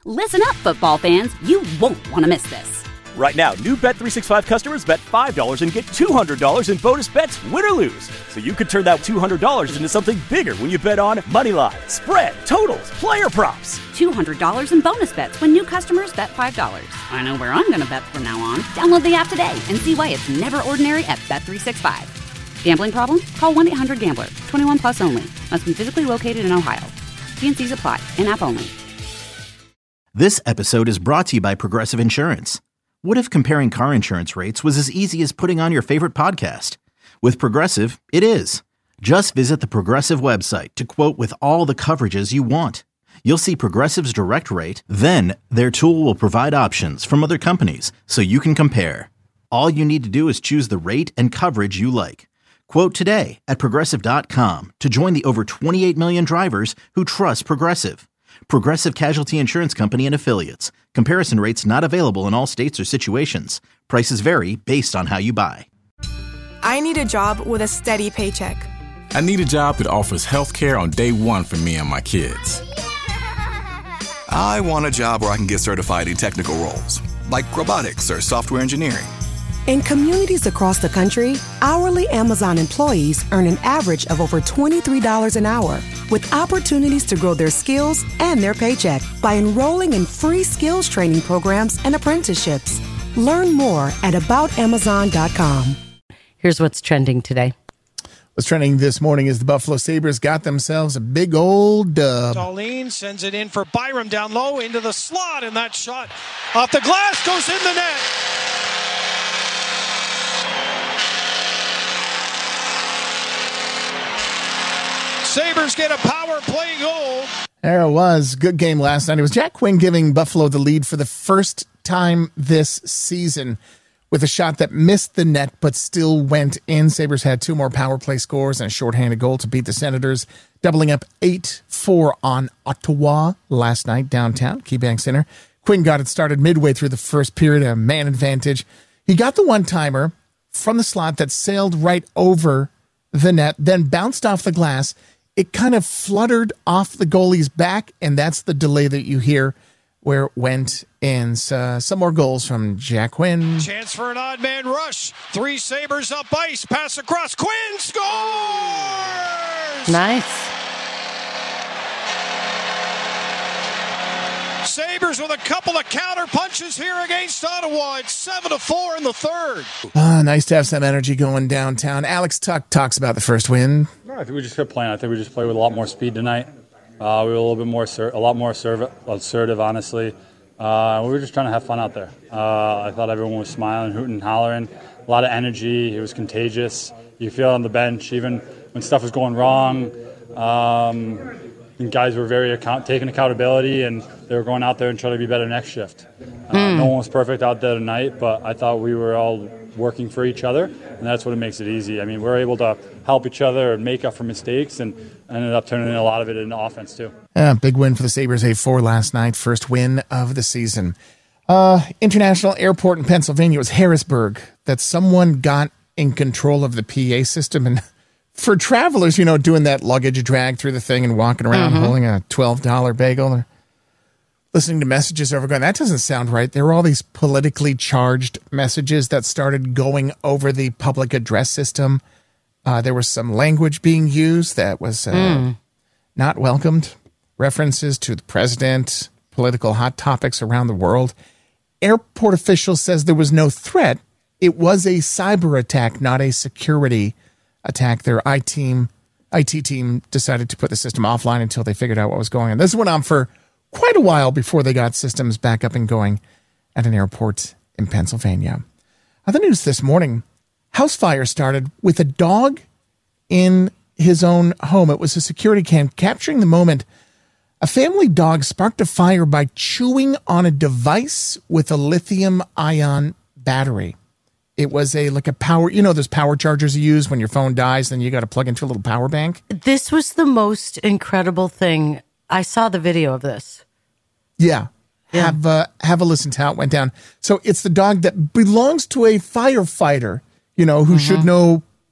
Listen up, football fans. You won't want to miss this. Right now, new Bet365 customers bet $5 and get $200 in bonus bets, win or lose. So you could turn that $200 into something bigger when you bet on moneyline, spread, totals, player props. $200 in bonus bets when new customers bet $5. I know where I'm going to bet from now on. Download the app today and see why it's never ordinary at Bet365. Gambling problem? Call 1-800-GAMBLER. 21 plus only. Must be physically located in Ohio. T&Cs apply. In-app only. This episode is brought to you by Progressive Insurance. What if comparing car insurance rates was as easy as putting on your favorite podcast? With Progressive, it is. Just visit the Progressive website to quote with all the coverages you want. You'll see Progressive's direct rate, then their tool will provide options from other companies so you can compare. All you need to do is choose the rate and coverage you like. Quote today at Progressive.com to join the over 28 million drivers who trust Progressive. Progressive Casualty Insurance Company and Affiliates. Comparison rates not available in all states or situations. Prices vary based on how you buy. I need a job with a steady paycheck. I need a job that offers health care on day one for me and my kids. I want a job where I can get certified in technical roles, like robotics or software engineering. In communities across the country, hourly Amazon employees earn an average of over $23 an hour, with opportunities to grow their skills and their paycheck by enrolling in free skills training programs and apprenticeships. Learn more at aboutamazon.com. Here's what's trending today. What's trending this morning is the Buffalo Sabres got themselves a big old dub. Darlene sends it in for Byram down low into the slot, and that shot off the glass goes in the net. Sabres get a power play goal. There it was. Good game last night. It was Jack Quinn giving Buffalo the lead for the first time this season with a shot that missed the net but still went in. Sabres had two more power play scores and a shorthanded goal to beat the Senators, doubling up 8-4 on Ottawa last night downtown, KeyBank Center. Quinn got it started midway through the first period, a man advantage. He got the one-timer from the slot that sailed right over the net, then bounced off the glass. It kind of fluttered off the goalie's back, and that's the delay that you hear where it went in. So, some more goals from Jack Quinn. Chance for an odd man rush. Three Sabres up ice. Pass across. Quinn scores! Nice. Sabres with a couple of counter punches here against Ottawa. It's 7-4 in the third. Nice to have some energy going downtown. Alex Tuck talks about the first win. No, I think we just kept playing. I think we just played with a lot more speed tonight. We were a little bit more, assertive, honestly. We were just trying to have fun out there. I thought everyone was smiling, hooting, and hollering. A lot of energy. It was contagious. You feel it on the bench, even when stuff was going wrong. And guys were very taking accountability, and they were going out there and trying to be better next shift. No one was perfect out there tonight, but I thought we were all working for each other, and that's what makes it easy. I mean, we're able to help each other and make up for mistakes, and ended up turning a lot of it into offense too. Yeah, big win for the Sabres, 8-4 last night, first win of the season. International airport in Pennsylvania was Harrisburg that someone got in control of the PA system, and for travelers, doing that luggage drag through the thing and walking around holding a $12 bagel, or listening to messages over going, that doesn't sound right. There were all these politically charged messages that started going over the public address system. There was some language being used that was not welcomed. References to the president, political hot topics around the world. Airport officials says there was no threat. It was a cyber attack, not a security attack. Their IT team decided to put the system offline until they figured out what was going on. This went on for quite a while before they got systems back up and going at an airport in Pennsylvania. Other news this morning, house fire started with a dog in his own home. It was a security cam capturing the moment a family dog sparked a fire by chewing on a device with a lithium-ion battery. It was a power, those power chargers you use when your phone dies, then you got to plug into a little power bank. This was the most incredible thing. I saw the video of this. Yeah. Have a listen to how it went down. So it's the dog that belongs to a firefighter, who should know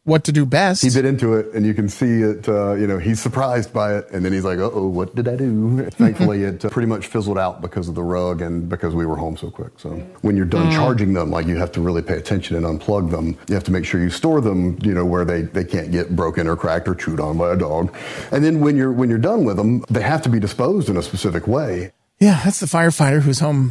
what to do best. He bit into it, and you can see it, he's surprised by it, and then he's like, uh-oh, what did I do? Thankfully, it pretty much fizzled out because of the rug and because we were home so quick. So when you're done charging them, like, you have to really pay attention and unplug them. You have to make sure you store them, where they can't get broken or cracked or chewed on by a dog. And then when you're done with them, they have to be disposed in a specific way. Yeah, that's the firefighter whose home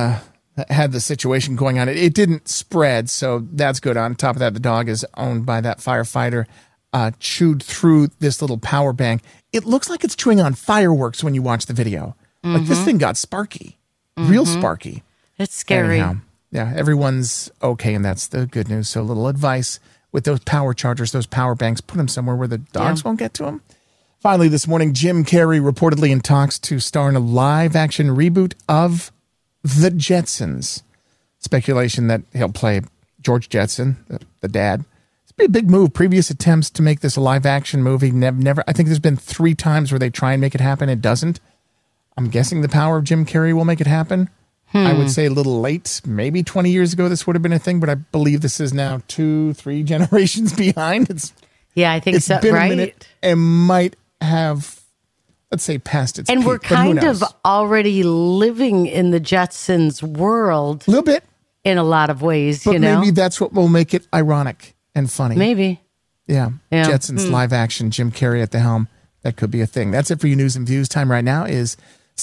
had the situation going on. It didn't spread, so that's good. On top of that, the dog is owned by that firefighter. Chewed through this little power bank. It looks like it's chewing on fireworks when you watch the video. Like, this thing got sparky. Real sparky. It's scary. Anyhow, yeah, everyone's okay, and that's the good news. So a little advice with those power chargers, those power banks, put them somewhere where the dogs won't get to them. Finally, this morning, Jim Carrey reportedly in talks to star in a live-action reboot of The Jetsons. Speculation that he'll play George Jetson, the dad. It's been a big move. Previous attempts to make this a live-action movie, never. I think there's been 3 times where they try and make it happen. It doesn't. I'm guessing the power of Jim Carrey will make it happen. I would say a little late. Maybe 20 years ago this would have been a thing, but I believe this is now 2-3 generations behind. I think so, been right? a minute and might have, let's say, past its and peak, we're kind of already living in the Jetsons world. A little bit. In a lot of ways, but maybe that's what will make it ironic and funny. Maybe. Yeah. Jetsons live action, Jim Carrey at the helm. That could be a thing. That's it for your news and views. Time right now is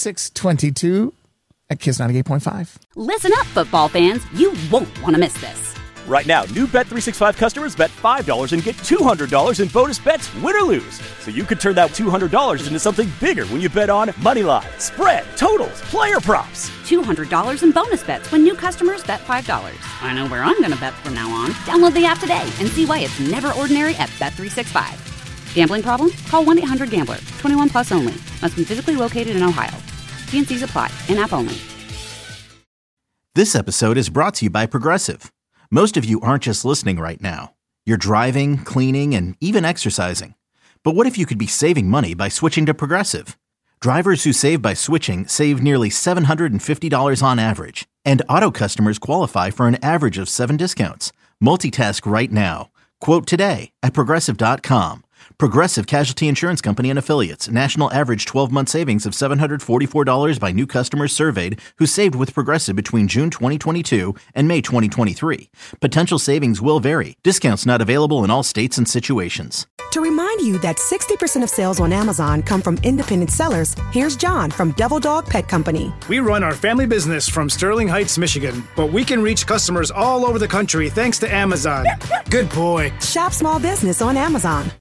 6:22 at Kiss 98.5. Listen up, football fans. You won't want to miss this. Right now, new Bet365 customers bet $5 and get $200 in bonus bets, win or lose. So you could turn that $200 into something bigger when you bet on Moneyline, spread, totals, player props. $200 in bonus bets when new customers bet $5. I know where I'm going to bet from now on. Download the app today and see why it's never ordinary at Bet365. Gambling problem? Call 1-800-GAMBLER. 21 plus only. Must be physically located in Ohio. T&Cs apply. In-app only. This episode is brought to you by Progressive. Most of you aren't just listening right now. You're driving, cleaning, and even exercising. But what if you could be saving money by switching to Progressive? Drivers who save by switching save nearly $750 on average. And auto customers qualify for an average of 7 discounts. Multitask right now. Quote today at Progressive.com. Progressive Casualty Insurance Company and Affiliates. National average 12-month savings of $744 by new customers surveyed who saved with Progressive between June 2022 and May 2023. Potential savings will vary. Discounts not available in all states and situations. To remind you that 60% of sales on Amazon come from independent sellers, here's John from Devil Dog Pet Company. We run our family business from Sterling Heights, Michigan, but we can reach customers all over the country thanks to Amazon. Good boy. Shop small business on Amazon.